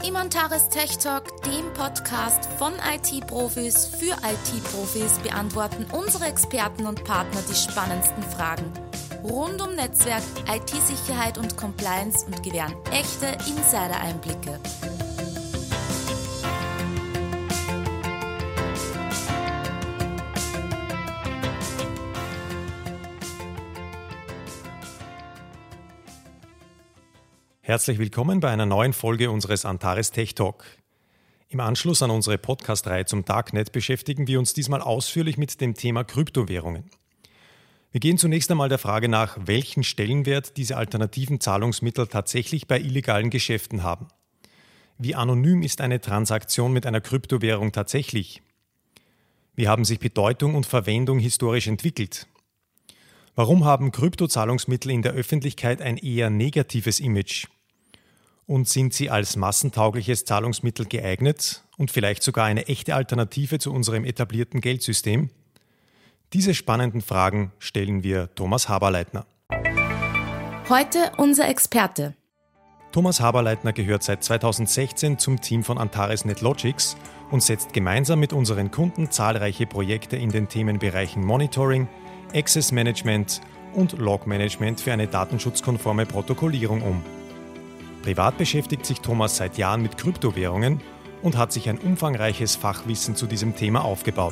Im Antares Tech Talk, dem Podcast von IT-Profis für IT-Profis, beantworten unsere Experten und Partner die spannendsten Fragen rund um Netzwerk, IT-Sicherheit und Compliance und gewähren echte Insider-Einblicke. Herzlich willkommen bei einer neuen Folge unseres Antares Tech Talk. Im Anschluss an unsere Podcast-Reihe zum Darknet beschäftigen wir uns diesmal ausführlich mit dem Thema Kryptowährungen. Wir gehen zunächst einmal der Frage nach, welchen Stellenwert diese alternativen Zahlungsmittel tatsächlich bei illegalen Geschäften haben. Wie anonym ist eine Transaktion mit einer Kryptowährung tatsächlich? Wie haben sich Bedeutung und Verwendung historisch entwickelt? Warum haben Kryptozahlungsmittel in der Öffentlichkeit ein eher negatives Image? Und sind sie als massentaugliches Zahlungsmittel geeignet und vielleicht sogar eine echte Alternative zu unserem etablierten Geldsystem? Diese spannenden Fragen stellen wir Thomas Haberleitner. Heute unser Experte. Thomas Haberleitner gehört seit 2016 zum Team von Antares NetLogix und setzt gemeinsam mit unseren Kunden zahlreiche Projekte in den Themenbereichen Monitoring, Access Management und Log Management für eine datenschutzkonforme Protokollierung um. Privat beschäftigt sich Thomas seit Jahren mit Kryptowährungen und hat sich ein umfangreiches Fachwissen zu diesem Thema aufgebaut.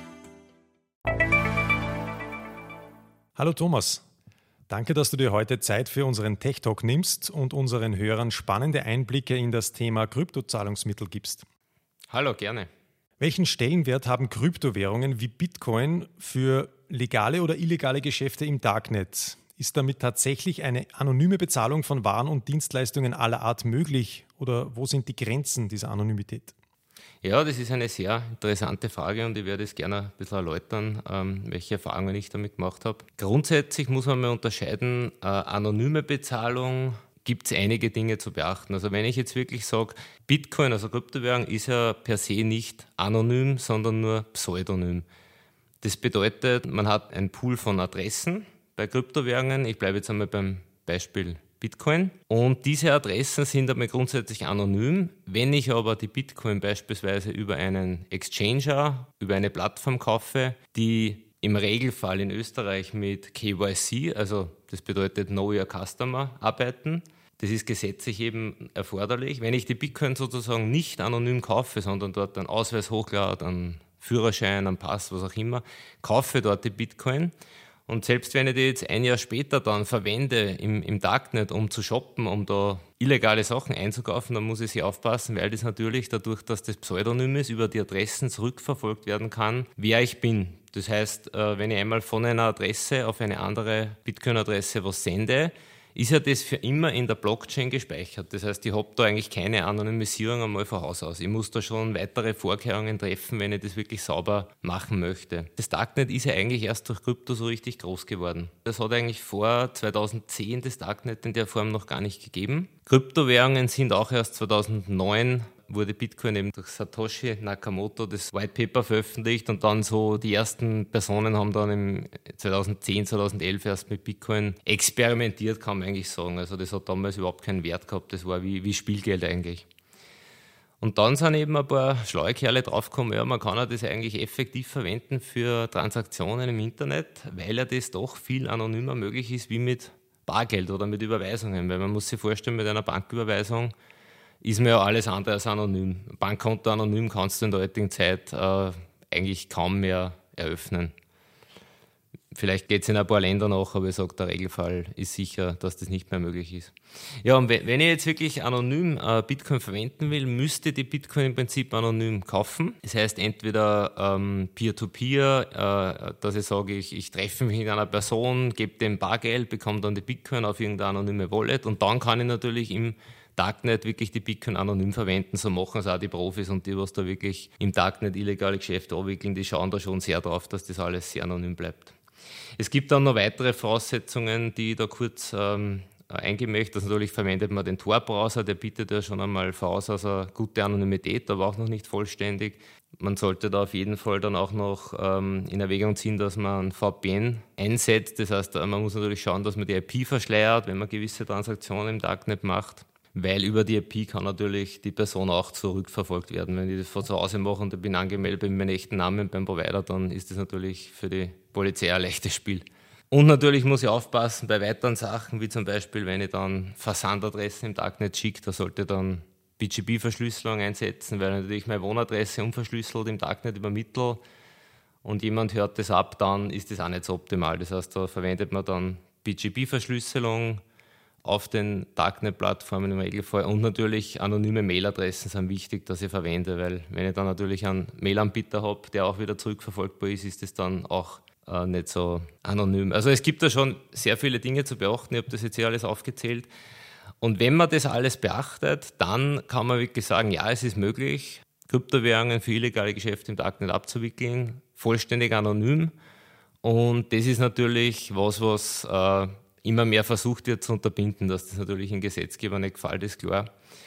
Hallo Thomas, danke, dass du dir heute Zeit für unseren Tech Talk nimmst und unseren Hörern spannende Einblicke in das Thema Kryptozahlungsmittel gibst. Hallo, gerne. Welchen Stellenwert haben Kryptowährungen wie Bitcoin für legale oder illegale Geschäfte im Darknet? Ist damit tatsächlich eine anonyme Bezahlung von Waren und Dienstleistungen aller Art möglich oder wo sind die Grenzen dieser Anonymität? Ja, das ist eine sehr interessante Frage und ich werde es gerne ein bisschen erläutern, welche Erfahrungen ich damit gemacht habe. Grundsätzlich muss man mal unterscheiden, anonyme Bezahlung gibt es einige Dinge zu beachten. Also wenn ich jetzt wirklich sage, Bitcoin, also Kryptowährung, ist ja per se nicht anonym, sondern nur pseudonym. Das bedeutet, man hat einen Pool von Adressen bei Kryptowährungen. Ich bleibe jetzt einmal beim Beispiel Bitcoin. Und diese Adressen sind einmal grundsätzlich anonym. Wenn ich aber die Bitcoin beispielsweise über einen Exchanger, über eine Plattform kaufe, die im Regelfall in Österreich mit KYC, also das bedeutet Know Your Customer, arbeiten, das ist gesetzlich eben erforderlich. Wenn ich die Bitcoin sozusagen nicht anonym kaufe, sondern dort einen Ausweis hochlade, einen Führerschein, einen Pass, was auch immer, kaufe dort die Bitcoin. Und selbst wenn ich die jetzt ein Jahr später dann verwende im Darknet, um zu shoppen, um da illegale Sachen einzukaufen, dann muss ich sehr aufpassen, weil das natürlich dadurch, dass das Pseudonym ist, über die Adressen zurückverfolgt werden kann, wer ich bin. Das heißt, wenn ich einmal von einer Adresse auf eine andere Bitcoin-Adresse was sende, ist ja das für immer in der Blockchain gespeichert. Das heißt, ich habe da eigentlich keine Anonymisierung einmal von Haus aus. Ich muss da schon weitere Vorkehrungen treffen, wenn ich das wirklich sauber machen möchte. Das Darknet ist ja eigentlich erst durch Krypto so richtig groß geworden. Das hat eigentlich vor 2010 das Darknet in der Form noch gar nicht gegeben. Kryptowährungen sind auch erst 2009 wurde Bitcoin eben durch Satoshi Nakamoto das White Paper veröffentlicht und dann so die ersten Personen haben dann im 2010, 2011 erst mit Bitcoin experimentiert, kann man eigentlich sagen. Also das hat damals überhaupt keinen Wert gehabt, das war wie Spielgeld eigentlich. Und dann sind eben ein paar schlaue Kerle draufgekommen, ja, man kann ja das eigentlich effektiv verwenden für Transaktionen im Internet, weil ja das doch viel anonymer möglich ist wie mit Bargeld oder mit Überweisungen, weil man muss sich vorstellen, mit einer Banküberweisung ist mir ja alles andere als anonym. Bankkonto anonym kannst du in der heutigen Zeit eigentlich kaum mehr eröffnen. Vielleicht geht es in ein paar Ländern nach, aber ich sage, der Regelfall ist sicher, dass das nicht mehr möglich ist. Ja, und wenn ich jetzt wirklich anonym Bitcoin verwenden will, müsste die Bitcoin im Prinzip anonym kaufen. Das heißt entweder Peer-to-Peer, dass ich sage, ich treffe mich mit einer Person, gebe dem Bargeld, bekomme dann die Bitcoin auf irgendeine anonyme Wallet und dann kann ich natürlich im Darknet wirklich die Bitcoin anonym verwenden, so machen es auch die Profis und die, was da wirklich im Darknet illegale Geschäfte abwickeln, die schauen da schon sehr drauf, dass das alles sehr anonym bleibt. Es gibt dann noch weitere Voraussetzungen, die ich da kurz eingehen möchte. Also natürlich verwendet man den Tor-Browser, der bietet ja schon einmal voraus also gute Anonymität, aber auch noch nicht vollständig. Man sollte da auf jeden Fall dann auch noch in Erwägung ziehen, dass man ein VPN einsetzt. Das heißt, man muss natürlich schauen, dass man die IP verschleiert, wenn man gewisse Transaktionen im Darknet macht. weil über die IP kann natürlich die Person auch zurückverfolgt werden. Wenn ich das von zu Hause mache und ich bin angemeldet mit meinem echten Namen beim Provider, dann ist das natürlich für die Polizei ein leichtes Spiel. Und natürlich muss ich aufpassen bei weiteren Sachen, wie zum Beispiel, wenn ich dann Versandadressen im Darknet schicke, da sollte ich dann BGP-Verschlüsselung einsetzen, weil ich natürlich meine Wohnadresse unverschlüsselt im Darknet übermittle und jemand hört das ab, dann ist das auch nicht so optimal. Das heißt, da verwendet man dann BGP-Verschlüsselung auf den Darknet-Plattformen im Regelfall und natürlich anonyme Mailadressen sind wichtig, dass ich verwende, weil wenn ich dann natürlich einen Mailanbieter habe, der auch wieder zurückverfolgbar ist, ist das dann auch nicht so anonym. Also es gibt da schon sehr viele Dinge zu beachten, ich habe das jetzt hier alles aufgezählt. Und wenn man das alles beachtet, dann kann man wirklich sagen, ja, es ist möglich, Kryptowährungen für illegale Geschäfte im Darknet abzuwickeln, vollständig anonym. Und das ist natürlich was immer mehr versucht wird zu unterbinden, dass das natürlich im Gesetzgeber nicht gefällt, ist klar.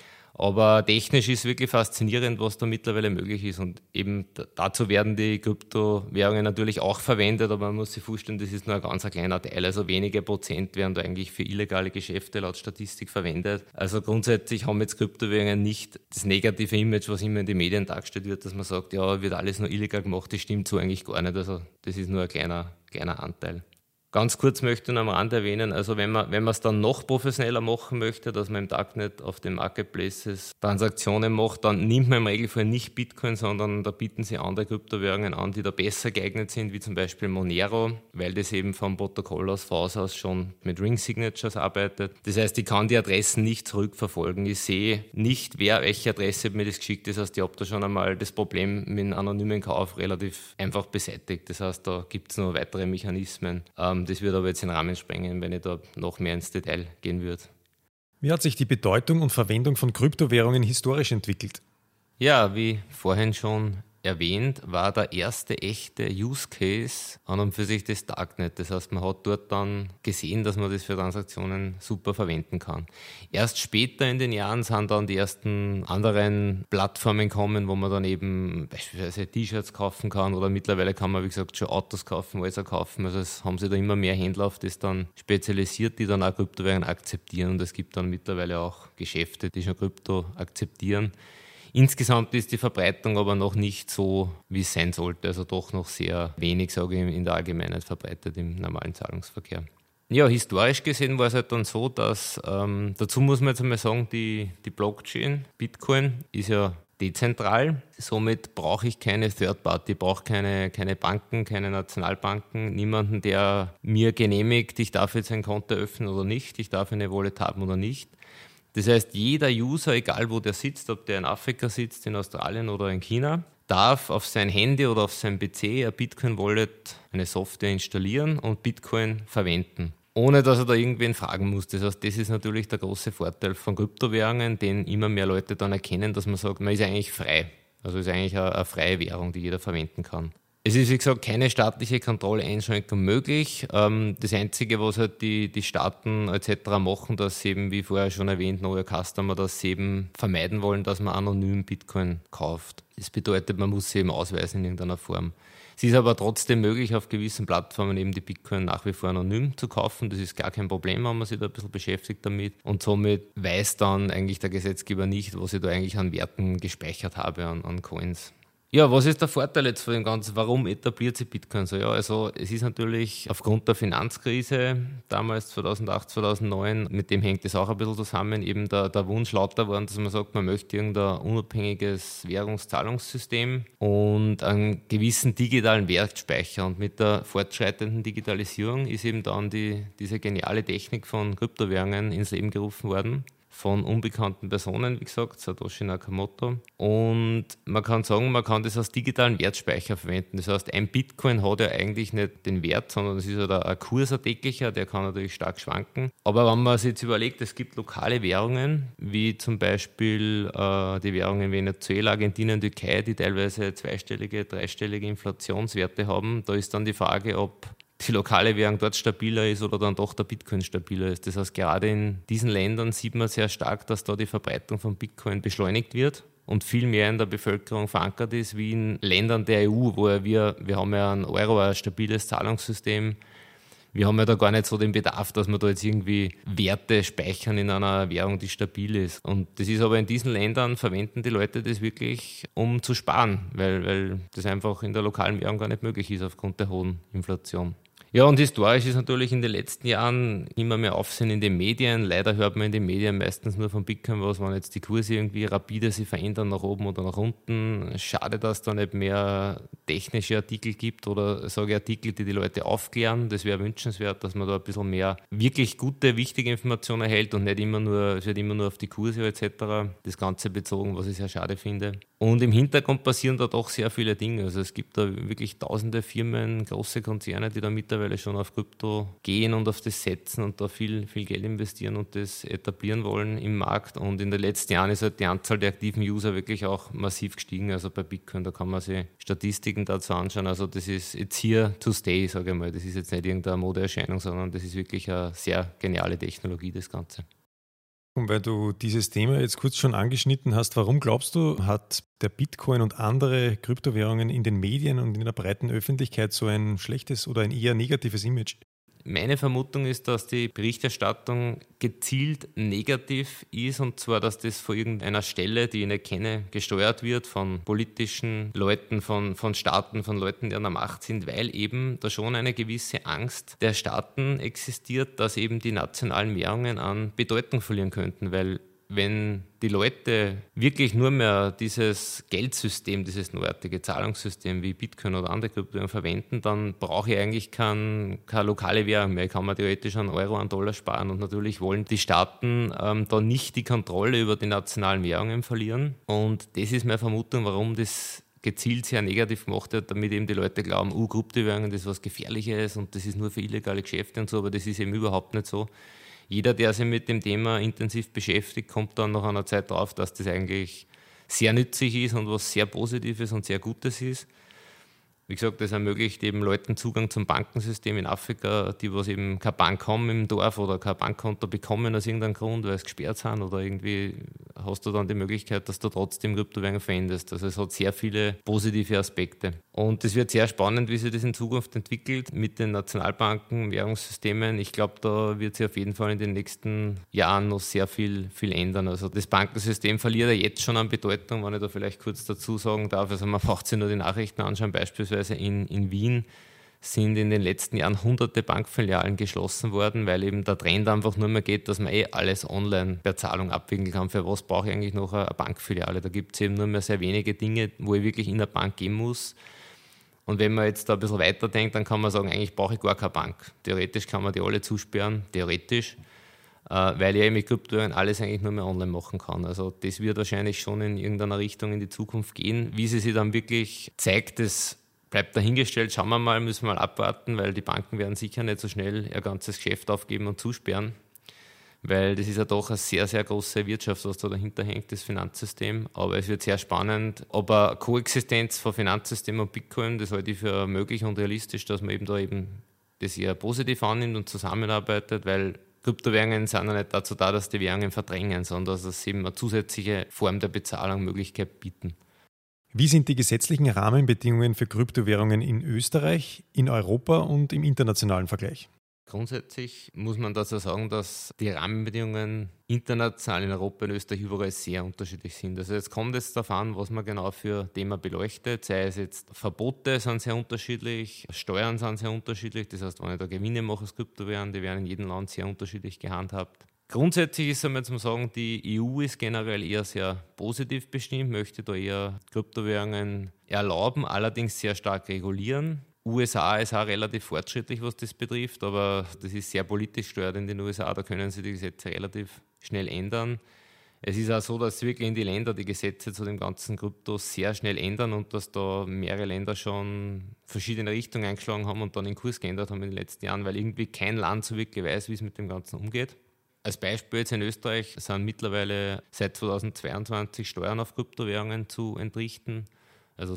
Aber technisch ist wirklich faszinierend, was da mittlerweile möglich ist. Und eben dazu werden die Kryptowährungen natürlich auch verwendet, aber man muss sich vorstellen, das ist nur ein ganz kleiner Teil. Also wenige Prozent werden da eigentlich für illegale Geschäfte laut Statistik verwendet. Also grundsätzlich haben jetzt Kryptowährungen nicht das negative Image, was immer in den Medien dargestellt wird, dass man sagt, ja, wird alles nur illegal gemacht. Das stimmt so eigentlich gar nicht. Also das ist nur ein kleiner Anteil. Ganz kurz möchte ich noch am Rand erwähnen, also wenn man es dann noch professioneller machen möchte, dass man im Darknet auf den Marketplaces Transaktionen macht, dann nimmt man im Regelfall nicht Bitcoin, sondern da bieten sie andere Kryptowährungen an, die da besser geeignet sind, wie zum Beispiel Monero, weil das eben vom Protokoll aus VAS aus schon mit Ring Signatures arbeitet. Das heißt, ich kann die Adressen nicht zurückverfolgen. Ich sehe nicht, welche Adresse mir das geschickt ist. Das heißt, ich habe da schon einmal das Problem mit einem anonymen Kauf relativ einfach beseitigt. Das heißt, da gibt es noch weitere Mechanismen. Das würde aber jetzt den Rahmen sprengen, wenn ich da noch mehr ins Detail gehen würde. Wie hat sich die Bedeutung und Verwendung von Kryptowährungen historisch entwickelt? Ja, wie vorhin schon erwähnt, war der erste echte Use Case an und für sich das Darknet. Das heißt, man hat dort dann gesehen, dass man das für Transaktionen super verwenden kann. Erst später in den Jahren sind dann die ersten anderen Plattformen gekommen, wo man dann eben beispielsweise T-Shirts kaufen kann oder mittlerweile kann man, wie gesagt, schon Autos kaufen, Häuser kaufen. Also es haben sich da immer mehr Händler auf das dann spezialisiert, die dann auch Kryptowährungen akzeptieren und es gibt dann mittlerweile auch Geschäfte, die schon Krypto akzeptieren. Insgesamt ist die Verbreitung aber noch nicht so, wie es sein sollte. Also doch noch sehr wenig, sage ich, in der Allgemeinheit verbreitet im normalen Zahlungsverkehr. Ja, historisch gesehen war es halt dann so, dass, dazu muss man jetzt einmal sagen, die Blockchain, Bitcoin, ist ja dezentral. Somit brauche ich keine Third Party, brauche keine Banken, keine Nationalbanken, niemanden, der mir genehmigt, ich darf jetzt ein Konto öffnen oder nicht, ich darf eine Wallet haben oder nicht. Das heißt, jeder User, egal wo der sitzt, ob der in Afrika sitzt, in Australien oder in China, darf auf sein Handy oder auf sein PC ein Bitcoin-Wallet, eine Software installieren und Bitcoin verwenden, ohne dass er da irgendwen fragen muss. Das heißt, das ist natürlich der große Vorteil von Kryptowährungen, den immer mehr Leute dann erkennen, dass man sagt, man ist eigentlich frei. Also es ist eigentlich eine freie Währung, die jeder verwenden kann. Es ist, wie gesagt, keine staatliche Kontrolleinschränkung möglich. Das Einzige, was halt die Staaten etc. machen, dass sie eben, wie vorher schon erwähnt, Know Your Customer, dass sie eben vermeiden wollen, dass man anonym Bitcoin kauft. Das bedeutet, man muss sie eben ausweisen in irgendeiner Form. Es ist aber trotzdem möglich, auf gewissen Plattformen eben die Bitcoin nach wie vor anonym zu kaufen. Das ist gar kein Problem, wenn man sich da ein bisschen beschäftigt damit. Und somit weiß dann eigentlich der Gesetzgeber nicht, was ich da eigentlich an Werten gespeichert habe, an Coins. Ja, was ist der Vorteil jetzt von dem Ganzen? Warum etabliert sich Bitcoin so? Ja, also es ist natürlich aufgrund der Finanzkrise damals 2008, 2009, mit dem hängt es auch ein bisschen zusammen, eben der Wunsch lauter geworden, dass man sagt, man möchte irgendein unabhängiges Währungszahlungssystem und einen gewissen digitalen Wertspeicher. Und mit der fortschreitenden Digitalisierung ist eben dann diese geniale Technik von Kryptowährungen ins Leben gerufen worden. Von unbekannten Personen, wie gesagt, Satoshi Nakamoto. Und man kann sagen, man kann das als digitalen Wertspeicher verwenden. Das heißt, ein Bitcoin hat ja eigentlich nicht den Wert, sondern es ist ja ein kurserdecklicher, der kann natürlich stark schwanken. Aber wenn man sich jetzt überlegt, es gibt lokale Währungen, wie zum Beispiel die Währungen in Venezuela, Argentinien, Türkei, die teilweise zweistellige, dreistellige Inflationswerte haben. Da ist dann die Frage, ob die lokale Währung dort stabiler ist oder dann doch der Bitcoin stabiler ist. Das heißt, gerade in diesen Ländern sieht man sehr stark, dass da die Verbreitung von Bitcoin beschleunigt wird und viel mehr in der Bevölkerung verankert ist, wie in Ländern der EU, wo wir haben ja einen Euro, ein stabiles Zahlungssystem. wir haben ja da gar nicht so den Bedarf, dass wir da jetzt irgendwie Werte speichern in einer Währung, die stabil ist. Und das ist aber in diesen Ländern, verwenden die Leute das wirklich, um zu sparen, weil das einfach in der lokalen Währung gar nicht möglich ist aufgrund der hohen Inflation. Ja, und historisch ist natürlich in den letzten Jahren immer mehr Aufsehen in den Medien. Leider hört man in den Medien meistens nur von Bitcoin was, wenn jetzt die Kurse irgendwie rapide sich verändern nach oben oder nach unten. Schade, dass es da nicht mehr technische Artikel gibt oder sage ich Artikel, die Leute aufklären. Das wäre wünschenswert, dass man da ein bisschen mehr wirklich gute, wichtige Informationen erhält und nicht immer nur, es wird immer nur auf die Kurse etc. das Ganze bezogen, was ich sehr schade finde. Und im Hintergrund passieren da doch sehr viele Dinge. Also es gibt da wirklich tausende Firmen, große Konzerne, die da mittlerweile schon auf Krypto gehen und auf das setzen und da viel Geld investieren und das etablieren wollen im Markt. Und in den letzten Jahren ist halt die Anzahl der aktiven User wirklich auch massiv gestiegen. Also bei Bitcoin, da kann man sich Statistiken dazu anschauen. Also das ist jetzt here to stay, sage ich mal. Das ist jetzt nicht irgendeine Modeerscheinung, sondern das ist wirklich eine sehr geniale Technologie, das Ganze. Und weil du dieses Thema jetzt kurz schon angeschnitten hast, warum glaubst du, hat der Bitcoin und andere Kryptowährungen in den Medien und in der breiten Öffentlichkeit so ein schlechtes oder ein eher negatives Image? Meine Vermutung ist, dass die Berichterstattung gezielt negativ ist, und zwar, dass das von irgendeiner Stelle, die ich nicht kenne, gesteuert wird von politischen Leuten, von Staaten, von Leuten, die an der Macht sind, weil eben da schon eine gewisse Angst der Staaten existiert, dass eben die nationalen Währungen an Bedeutung verlieren könnten, weil wenn die Leute wirklich nur mehr dieses Geldsystem, dieses neuartige Zahlungssystem wie Bitcoin oder andere Kryptowährungen verwenden, dann brauche ich eigentlich keine lokale Währung mehr. Ich kann mir theoretisch einen Euro, einen Dollar sparen. Und natürlich wollen die Staaten da nicht die Kontrolle über die nationalen Währungen verlieren. Und das ist meine Vermutung, warum das gezielt sehr negativ gemacht wird, damit eben die Leute glauben, Kryptowährungen, das ist was Gefährliches und das ist nur für illegale Geschäfte und so, aber das ist eben überhaupt nicht so. Jeder, der sich mit dem Thema intensiv beschäftigt, kommt dann nach einer Zeit drauf, dass das eigentlich sehr nützlich ist und was sehr Positives und sehr Gutes ist. Wie gesagt, das ermöglicht eben Leuten Zugang zum Bankensystem in Afrika, die was eben keine Bank haben im Dorf oder kein Bankkonto bekommen aus irgendeinem Grund, weil es gesperrt sind oder irgendwie hast du dann die Möglichkeit, dass du trotzdem Kryptowährungen verwendest. Also es hat sehr viele positive Aspekte. Und es wird sehr spannend, wie sich das in Zukunft entwickelt mit den Nationalbanken, Währungssystemen. Ich glaube, da wird sich auf jeden Fall in den nächsten Jahren noch sehr viel ändern. Also das Bankensystem verliert ja jetzt schon an Bedeutung, wenn ich da vielleicht kurz dazu sagen darf. Also man braucht sich nur die Nachrichten anschauen, beispielsweise in Wien sind in den letzten Jahren hunderte Bankfilialen geschlossen worden, weil eben der Trend einfach nur mehr geht, dass man alles online per Zahlung abwickeln kann. Für was brauche ich eigentlich noch eine Bankfiliale? Da gibt es eben nur mehr sehr wenige Dinge, wo ich wirklich in eine Bank gehen muss. Und wenn man jetzt da ein bisschen weiterdenkt, dann kann man sagen, eigentlich brauche ich gar keine Bank. Theoretisch kann man die alle zusperren, theoretisch, weil ich mit Kryptowährungen alles eigentlich nur mehr online machen kann. Also das wird wahrscheinlich schon in irgendeiner Richtung in die Zukunft gehen. Wie sie sich dann wirklich zeigt, das bleibt dahingestellt, schauen wir mal, müssen wir mal abwarten, weil die Banken werden sicher nicht so schnell ihr ganzes Geschäft aufgeben und zusperren, weil das ist ja doch eine sehr, sehr große Wirtschaft, was da dahinter hängt, das Finanzsystem. Aber es wird sehr spannend, ob eine Koexistenz von Finanzsystem und Bitcoin, das halte ich für möglich und realistisch, dass man eben da eben das eher positiv annimmt und zusammenarbeitet, weil Kryptowährungen sind ja nicht dazu da, dass die Währungen verdrängen, sondern dass sie eben eine zusätzliche Form der Bezahlung, Möglichkeit bieten. Wie sind die gesetzlichen Rahmenbedingungen für Kryptowährungen in Österreich, in Europa und im internationalen Vergleich? Grundsätzlich muss man dazu sagen, dass die Rahmenbedingungen international in Europa und Österreich überall sehr unterschiedlich sind. Also jetzt kommt es darauf an, was man genau für Thema beleuchtet. Sei es jetzt Verbote sind sehr unterschiedlich, Steuern sind sehr unterschiedlich. Das heißt, wenn ich da Gewinne mache aus Kryptowährungen, die werden in jedem Land sehr unterschiedlich gehandhabt. Grundsätzlich ist einmal zum Sagen, die EU ist generell eher sehr positiv bestimmt, möchte da eher Kryptowährungen erlauben, allerdings sehr stark regulieren. USA ist auch relativ fortschrittlich, was das betrifft, aber das ist sehr politisch gesteuert in den USA, da können sie die Gesetze relativ schnell ändern. Es ist auch so, dass wirklich in die Länder die Gesetze zu dem ganzen Krypto sehr schnell ändern und dass da mehrere Länder schon verschiedene Richtungen eingeschlagen haben und dann den Kurs geändert haben in den letzten Jahren, weil irgendwie kein Land so wirklich weiß, wie es mit dem Ganzen umgeht. Als Beispiel jetzt in Österreich sind mittlerweile seit 2022 Steuern auf Kryptowährungen zu entrichten, also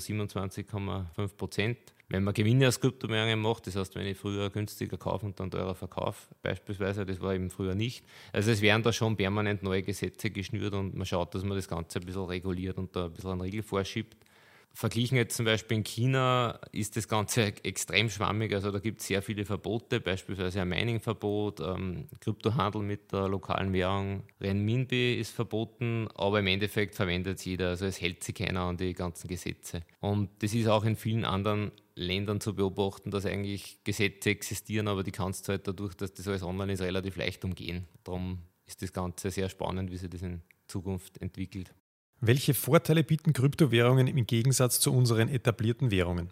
27,5%. Wenn man Gewinne aus Kryptowährungen macht, das heißt, wenn ich früher günstiger kaufe und dann teurer verkaufe, beispielsweise, das war eben früher nicht. Also es werden da schon permanent neue Gesetze geschnürt und man schaut, dass man das Ganze ein bisschen reguliert und da ein bisschen einen Riegel vorschiebt. Verglichen jetzt zum Beispiel in China ist das Ganze extrem schwammig, also da gibt es sehr viele Verbote, beispielsweise ein Mining-Verbot, Kryptohandel mit der lokalen Währung, Renminbi ist verboten, aber im Endeffekt verwendet es jeder, also es hält sich keiner an die ganzen Gesetze. Und das ist auch in vielen anderen Ländern zu beobachten, dass eigentlich Gesetze existieren, aber die kannst du halt dadurch, dass das alles online ist, relativ leicht umgehen. Darum ist das Ganze sehr spannend, wie sich das in Zukunft entwickelt. Welche Vorteile bieten Kryptowährungen im Gegensatz zu unseren etablierten Währungen?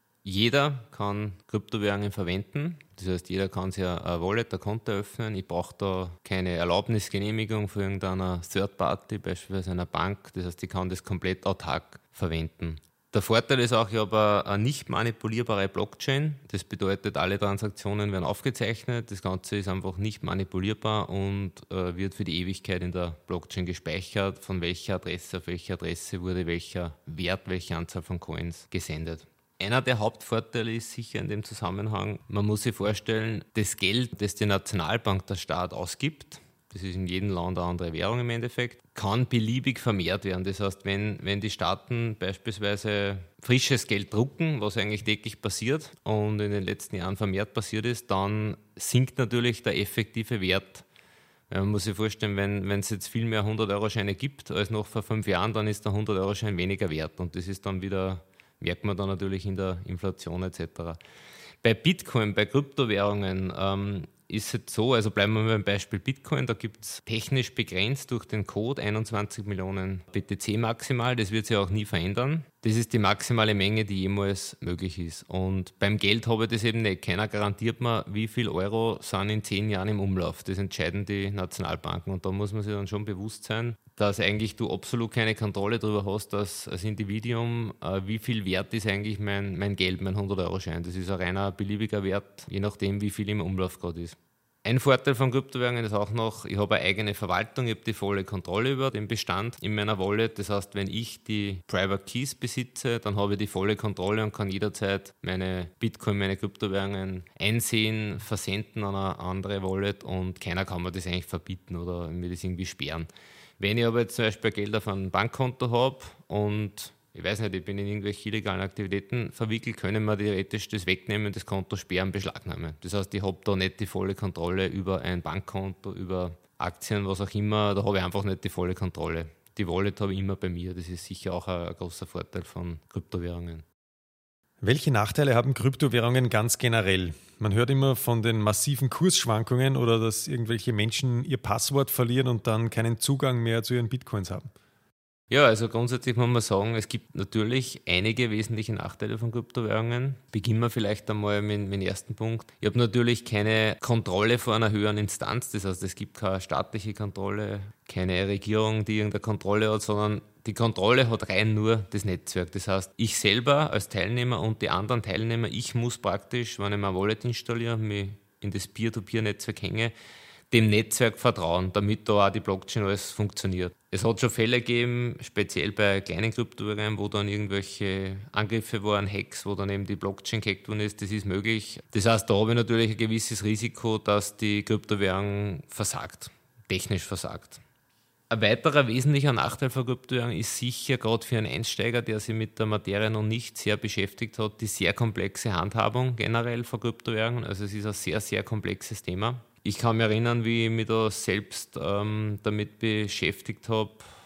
Jeder kann Kryptowährungen verwenden. Das heißt, jeder kann sich ein Wallet, ein Konto eröffnen. Ich brauche da keine Erlaubnisgenehmigung von irgendeiner Third Party, beispielsweise einer Bank. Das heißt, ich kann das komplett autark verwenden. Der Vorteil ist auch, ich habe eine nicht manipulierbare Blockchain. Das bedeutet, alle Transaktionen werden aufgezeichnet. Das Ganze ist einfach nicht manipulierbar und wird für die Ewigkeit in der Blockchain gespeichert, von welcher Adresse auf welche Adresse wurde welcher Wert, welche Anzahl von Coins gesendet. Einer der Hauptvorteile ist sicher in dem Zusammenhang, man muss sich vorstellen, das Geld, das die Nationalbank, der Staat ausgibt, das ist in jedem Land eine andere Währung im Endeffekt, kann beliebig vermehrt werden. Das heißt, wenn die Staaten beispielsweise frisches Geld drucken, was eigentlich täglich passiert und in den letzten Jahren vermehrt passiert ist, dann sinkt natürlich der effektive Wert. Man muss sich vorstellen, wenn es jetzt viel mehr 100-Euro-Scheine gibt als noch vor 5 Jahren, dann ist der 100-Euro-Schein weniger wert. Und das ist dann wieder, merkt man dann natürlich in der Inflation etc. Bei Bitcoin, bei Kryptowährungen ist es so, also bleiben wir beim Beispiel Bitcoin, da gibt es technisch begrenzt durch den Code 21 Millionen BTC maximal, das wird sich auch nie verändern. Das ist die maximale Menge, die jemals möglich ist. Und beim Geld habe ich das eben nicht. Keiner garantiert mir, wie viel Euro sind in 10 Jahren im Umlauf. Das entscheiden die Nationalbanken. Und da muss man sich dann schon bewusst sein, dass eigentlich du absolut keine Kontrolle darüber hast, dass als Individuum, wie viel wert ist eigentlich mein Geld, mein 100-Euro-Schein. Das ist ein reiner beliebiger Wert, je nachdem, wie viel im Umlauf gerade ist. Ein Vorteil von Kryptowährungen ist auch noch, ich habe eine eigene Verwaltung, ich habe die volle Kontrolle über den Bestand in meiner Wallet. Das heißt, wenn ich die Private Keys besitze, dann habe ich die volle Kontrolle und kann jederzeit meine Bitcoin, meine Kryptowährungen einsehen, versenden an eine andere Wallet und keiner kann mir das eigentlich verbieten oder mir das irgendwie sperren. Wenn ich aber jetzt zum Beispiel Geld auf einem Bankkonto habe und ich weiß nicht, ich bin in irgendwelche illegalen Aktivitäten verwickelt, können wir theoretisch das wegnehmen, das Konto sperren, beschlagnahmen. Das heißt, ich habe da nicht die volle Kontrolle über ein Bankkonto, über Aktien, was auch immer, da habe ich einfach nicht die volle Kontrolle. Die Wallet habe ich immer bei mir, das ist sicher auch ein großer Vorteil von Kryptowährungen. Welche Nachteile haben Kryptowährungen ganz generell? Man hört immer von den massiven Kursschwankungen oder dass irgendwelche Menschen ihr Passwort verlieren und dann keinen Zugang mehr zu ihren Bitcoins haben. Ja, also grundsätzlich muss man sagen, es gibt natürlich einige wesentliche Nachteile von Kryptowährungen. Beginnen wir vielleicht einmal mit dem ersten Punkt. Ich habe natürlich keine Kontrolle vor einer höheren Instanz, das heißt, es gibt keine staatliche Kontrolle, keine Regierung, die irgendeine Kontrolle hat, sondern die Kontrolle hat rein nur das Netzwerk. Das heißt, ich selber als Teilnehmer und die anderen Teilnehmer, ich muss praktisch, wenn ich mein Wallet installiere, mich in das Peer-to-Peer-Netzwerk hänge, dem Netzwerk vertrauen, damit da auch die Blockchain alles funktioniert. Es hat schon Fälle gegeben, speziell bei kleinen Kryptowährungen, wo dann irgendwelche Angriffe waren, Hacks, wo dann eben die Blockchain gehackt worden ist. Das ist möglich. Das heißt, da habe ich natürlich ein gewisses Risiko, dass die Kryptowährung versagt, technisch versagt. Ein weiterer wesentlicher Nachteil von Kryptowährungen ist sicher, gerade für einen Einsteiger, der sich mit der Materie noch nicht sehr beschäftigt hat, die sehr komplexe Handhabung generell von Kryptowährungen. Also es ist ein sehr, sehr komplexes Thema. Ich kann mich erinnern, wie ich mich da selbst damit beschäftigt habe.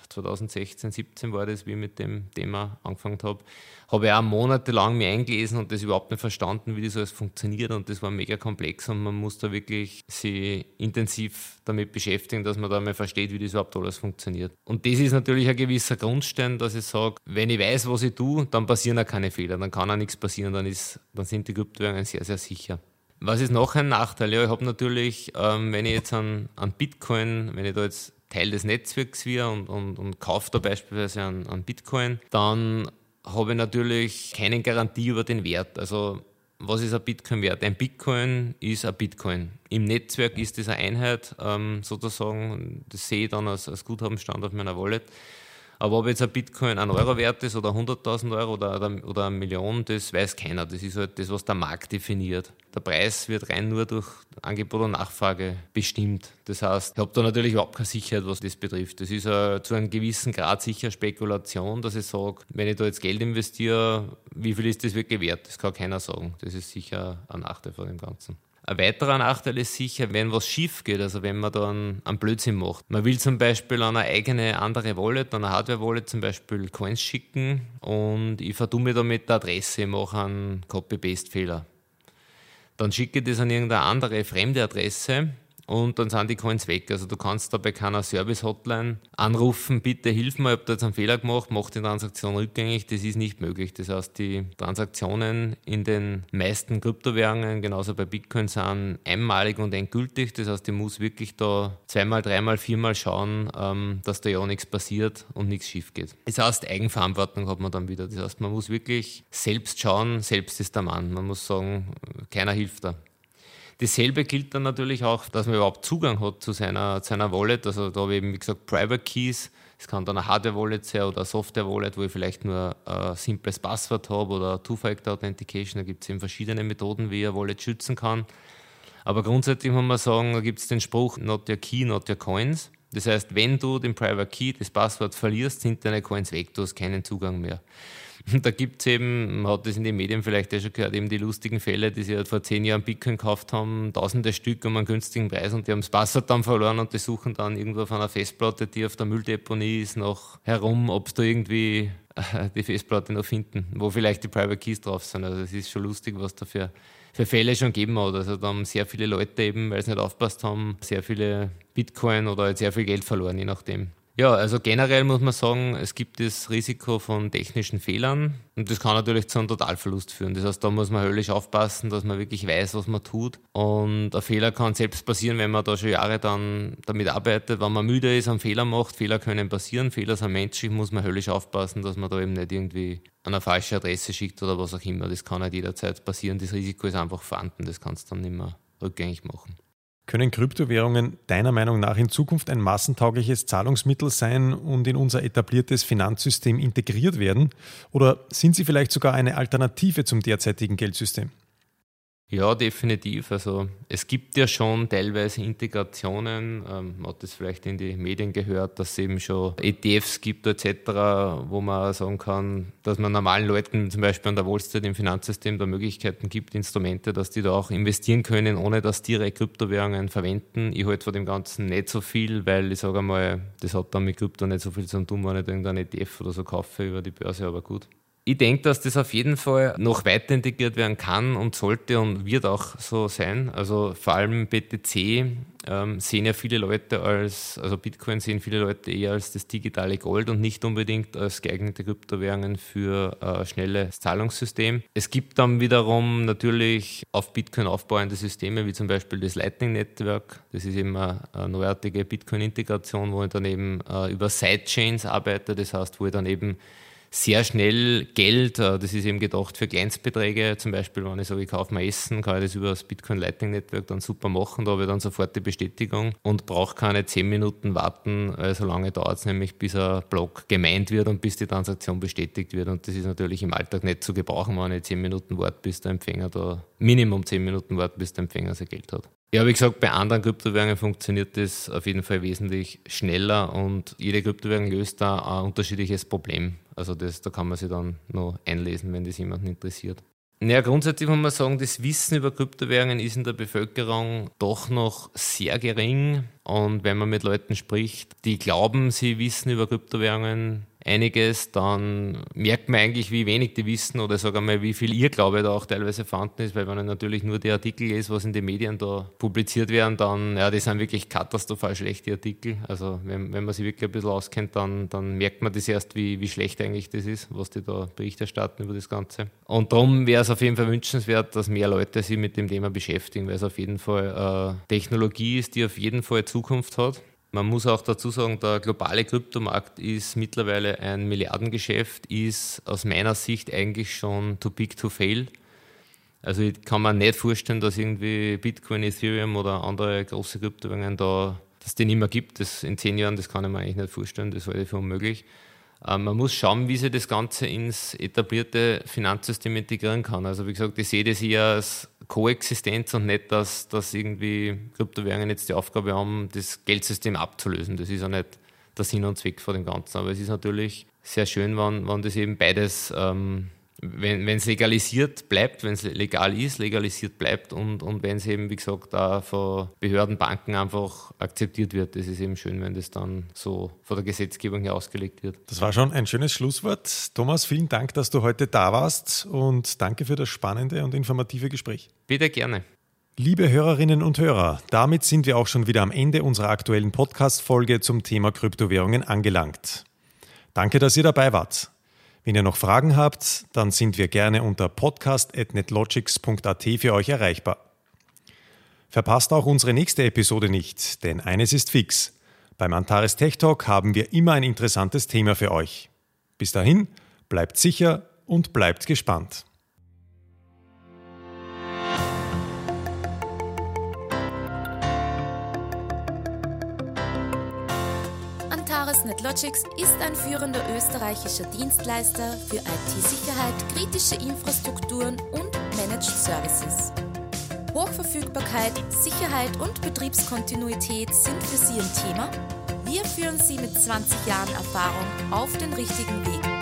2016, 2017 war das, wie ich mit dem Thema angefangen habe. Habe ich auch monatelang mich eingelesen und das überhaupt nicht verstanden, wie das alles funktioniert. Und das war mega komplex und man muss da wirklich sich intensiv damit beschäftigen, dass man da mal versteht, wie das überhaupt alles funktioniert. Und das ist natürlich ein gewisser Grundstein, dass ich sage, wenn ich weiß, was ich tue, dann passieren auch keine Fehler, dann kann auch nichts passieren, dann sind die Kryptowährungen sehr, sehr sicher. Was ist noch ein Nachteil? Ja, ich habe natürlich, wenn ich jetzt an Bitcoin, wenn ich da jetzt Teil des Netzwerks wäre und kaufe da beispielsweise an Bitcoin, dann habe ich natürlich keine Garantie über den Wert. Also was ist ein Bitcoin wert? Ein Bitcoin ist ein Bitcoin. Im Netzwerk ist das eine Einheit sozusagen, das sehe ich dann als Guthabenstand auf meiner Wallet. Aber ob jetzt ein Bitcoin 1 Euro wert ist oder 100.000 Euro oder 1 Million, das weiß keiner. Das ist halt das, was der Markt definiert. Der Preis wird rein nur durch Angebot und Nachfrage bestimmt. Das heißt, ich habe da natürlich überhaupt keine Sicherheit, was das betrifft. Das ist zu einem gewissen Grad sicher Spekulation, dass ich sage, wenn ich da jetzt Geld investiere, wie viel ist das wirklich wert? Das kann keiner sagen. Das ist sicher ein Nachteil von dem Ganzen. Ein weiterer Nachteil ist sicher, wenn was schief geht, also wenn man dann einen Blödsinn macht. Man will zum Beispiel an eine eigene andere Wallet, an eine Hardware-Wallet zum Beispiel Coins schicken und ich vertue mich da mit der Adresse, ich mache einen Copy-Paste-Fehler. Dann schicke ich das an irgendeine andere fremde Adresse und dann sind die Coins weg. Also du kannst da bei keiner Service-Hotline anrufen, bitte hilf mir, ich habe da jetzt einen Fehler gemacht, mach die Transaktion rückgängig. Das ist nicht möglich. Das heißt, die Transaktionen in den meisten Kryptowährungen, genauso bei Bitcoin, sind einmalig und endgültig. Das heißt, ich muss wirklich da 2-mal, 3-mal, 4-mal schauen, dass da ja nichts passiert und nichts schief geht. Das heißt, Eigenverantwortung hat man dann wieder. Das heißt, man muss wirklich selbst schauen, selbst ist der Mann. Man muss sagen, keiner hilft da. Dasselbe gilt dann natürlich auch, dass man überhaupt Zugang hat zu seiner Wallet. Also da habe ich eben, wie gesagt, Private Keys. Es kann dann eine Hardware-Wallet sein oder eine Software-Wallet, wo ich vielleicht nur ein simples Passwort habe oder Two-Factor-Authentication. Da gibt es eben verschiedene Methoden, wie ich eine Wallet schützen kann. Aber grundsätzlich muss man sagen, da gibt es den Spruch, not your key, not your coins. Das heißt, wenn du den Private Key, das Passwort verlierst, sind deine Coins weg, du hast keinen Zugang mehr. Und da gibt es eben, man hat das in den Medien vielleicht auch schon gehört, eben die lustigen Fälle, die sich halt vor 10 Jahren Bitcoin gekauft haben, tausende Stück um einen günstigen Preis und die haben das Passwort dann verloren und die suchen dann irgendwo auf einer Festplatte, die auf der Mülldeponie ist, noch herum, ob sie da irgendwie die Festplatte noch finden, wo vielleicht die Private Keys drauf sind. Also es ist schon lustig, was da für Fälle schon gegeben hat. Also da haben sehr viele Leute eben, weil sie nicht aufgepasst haben, sehr viele Bitcoin oder halt sehr viel Geld verloren, je nachdem. Ja, also generell muss man sagen, es gibt das Risiko von technischen Fehlern und das kann natürlich zu einem Totalverlust führen. Das heißt, da muss man höllisch aufpassen, dass man wirklich weiß, was man tut. Und ein Fehler kann selbst passieren, wenn man da schon Jahre dann damit arbeitet. Wenn man müde ist, einen Fehler macht, Fehler können passieren, Fehler sind menschlich, muss man höllisch aufpassen, dass man da eben nicht irgendwie an eine falsche Adresse schickt oder was auch immer. Das kann halt jederzeit passieren. Das Risiko ist einfach vorhanden, das kannst du dann nicht mehr rückgängig machen. Können Kryptowährungen deiner Meinung nach in Zukunft ein massentaugliches Zahlungsmittel sein und in unser etabliertes Finanzsystem integriert werden? Oder sind sie vielleicht sogar eine Alternative zum derzeitigen Geldsystem? Ja, definitiv. Also es gibt ja schon teilweise Integrationen, man hat das vielleicht in die Medien gehört, dass es eben schon ETFs gibt etc., wo man sagen kann, dass man normalen Leuten zum Beispiel an der Wall Street im Finanzsystem da Möglichkeiten gibt, Instrumente, dass die da auch investieren können, ohne dass die ihre Kryptowährungen verwenden. Ich halte von dem Ganzen nicht so viel, weil ich sage einmal, das hat dann mit Krypto nicht so viel zu tun, wenn ich irgendein ETF oder so kaufe über die Börse, aber gut. Ich denke, dass das auf jeden Fall noch weiter integriert werden kann und sollte und wird auch so sein. Also vor allem BTC sehen ja viele Leute also Bitcoin sehen viele Leute eher als das digitale Gold und nicht unbedingt als geeignete Kryptowährungen für ein schnelles Zahlungssystem. Es gibt dann wiederum natürlich auf Bitcoin aufbauende Systeme, wie zum Beispiel das Lightning Network. Das ist eben eine neuartige Bitcoin-Integration, wo ich dann eben über Sidechains arbeite. Das heißt, wo ich dann eben sehr schnell Geld, das ist eben gedacht für Kleinstbeträge, zum Beispiel, wenn ich sage, ich kaufe mir Essen, kann ich das über das Bitcoin Lightning Network dann super machen, da habe ich dann sofort die Bestätigung und brauche keine 10 Minuten warten, weil so lange dauert es nämlich, bis ein Block gemeint wird und bis die Transaktion bestätigt wird und das ist natürlich im Alltag nicht zu gebrauchen, wenn ich 10 Minuten warte, bis der Empfänger da, Minimum 10 Minuten warte, bis der Empfänger sein Geld hat. Ja, wie gesagt, bei anderen Kryptowährungen funktioniert das auf jeden Fall wesentlich schneller und jede Kryptowährung löst da ein unterschiedliches Problem. Also da kann man sich dann noch einlesen, wenn das jemanden interessiert. Naja, grundsätzlich muss man sagen, das Wissen über Kryptowährungen ist in der Bevölkerung doch noch sehr gering. Und wenn man mit Leuten spricht, die glauben, sie wissen über Kryptowährungen einiges, dann merkt man eigentlich, wie wenig die wissen oder sagen wir mal, wie viel Irrglaube da auch teilweise vorhanden ist, weil wenn man natürlich nur die Artikel lest, was in den Medien da publiziert werden, dann, ja, die sind wirklich katastrophal schlechte Artikel. Also wenn man sich wirklich ein bisschen auskennt, dann merkt man das erst, wie schlecht eigentlich das ist, was die da Bericht erstatten über das Ganze. Und darum wäre es auf jeden Fall wünschenswert, dass mehr Leute sich mit dem Thema beschäftigen, weil es auf jeden Fall Technologie ist, die auf jeden Fall Zukunft hat. Man muss auch dazu sagen, der globale Kryptomarkt ist mittlerweile ein Milliardengeschäft, ist aus meiner Sicht eigentlich schon too big to fail. Also ich kann mir nicht vorstellen, dass irgendwie Bitcoin, Ethereum oder andere große Kryptowährungen dass es die nicht mehr gibt. Das in 10 Jahren, das kann ich mir eigentlich nicht vorstellen, das halte ich für unmöglich. Man muss schauen, wie sich das Ganze ins etablierte Finanzsystem integrieren kann. Also wie gesagt, ich sehe das eher als Koexistenz und nicht, dass irgendwie Kryptowährungen jetzt die Aufgabe haben, das Geldsystem abzulösen. Das ist ja nicht der Sinn und Zweck von dem Ganzen. Aber es ist natürlich sehr schön, wenn das eben beides, wenn es legalisiert bleibt, wenn es legal ist, legalisiert bleibt und wenn es eben, wie gesagt, auch von Behörden, Banken einfach akzeptiert wird. Das ist eben schön, wenn das dann so von der Gesetzgebung her ausgelegt wird. Das war schon ein schönes Schlusswort. Thomas, vielen Dank, dass du heute da warst und danke für das spannende und informative Gespräch. Bitte gerne. Liebe Hörerinnen und Hörer, damit sind wir auch schon wieder am Ende unserer aktuellen Podcast-Folge zum Thema Kryptowährungen angelangt. Danke, dass ihr dabei wart. Wenn ihr noch Fragen habt, dann sind wir gerne unter podcast@netlogics.at für euch erreichbar. Verpasst auch unsere nächste Episode nicht, denn eines ist fix. Beim Antares Tech Talk haben wir immer ein interessantes Thema für euch. Bis dahin, bleibt sicher und bleibt gespannt. Antares NetLogics ist ein führender österreichischer Dienstleister für IT-Sicherheit, kritische Infrastrukturen und Managed Services. Hochverfügbarkeit, Sicherheit und Betriebskontinuität sind für Sie ein Thema? Wir führen Sie mit 20 Jahren Erfahrung auf den richtigen Weg.